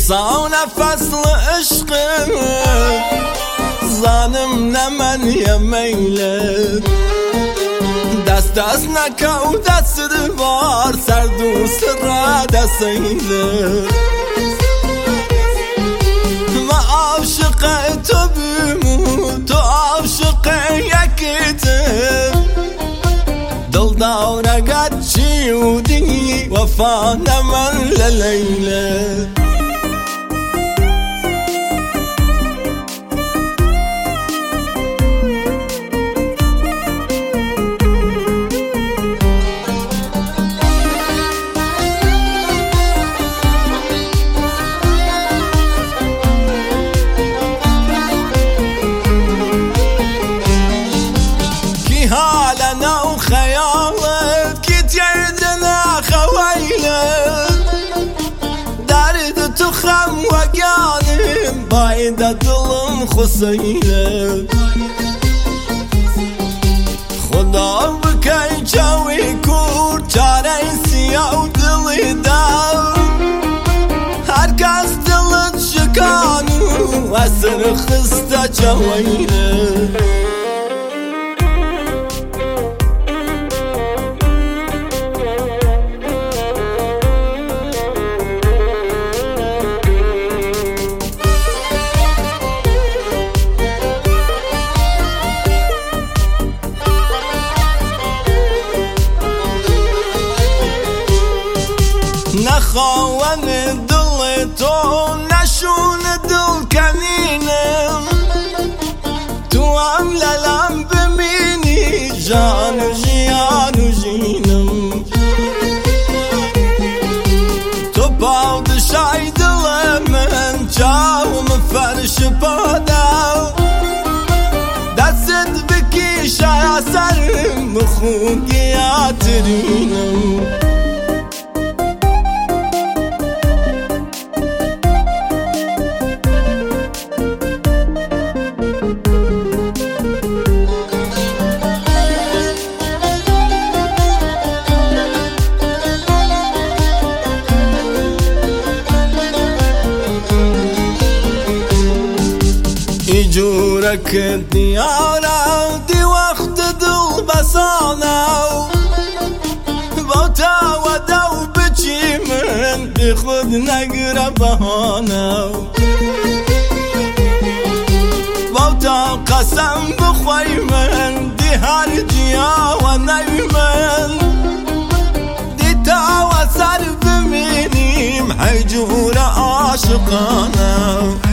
صانه فصل عشقم زانم نمن yemeyle دست از نکو دست دوار سر دوست را دستیله ما عاشق تو بیمو تو عاشق یکیتم دل داره گچی و دی وفا نمن للیله حالنا وخيالك كنت يردنا خويلك دارد تخم وقالم بايدة ظلم خصيلك خدا بكي جوي كور جاري سيا ودلي داو هركاس دلت شكانو واسر خستا جويلك نخوان دل تو نشون دل کنینم تو هم للم بمینی جان و جیان و جینم تو پادشای دل من جاوم فرش پاداو دست بکیش سرم بخونگیاترینم جورك ديارة دي وقت دل بسانة بوتا ودو بچي من دي خود نقر بهانة بوتا قسم بخوي من دي هرجيا ونيمن دي تاوى سر بمينيم حجورة عاشقانة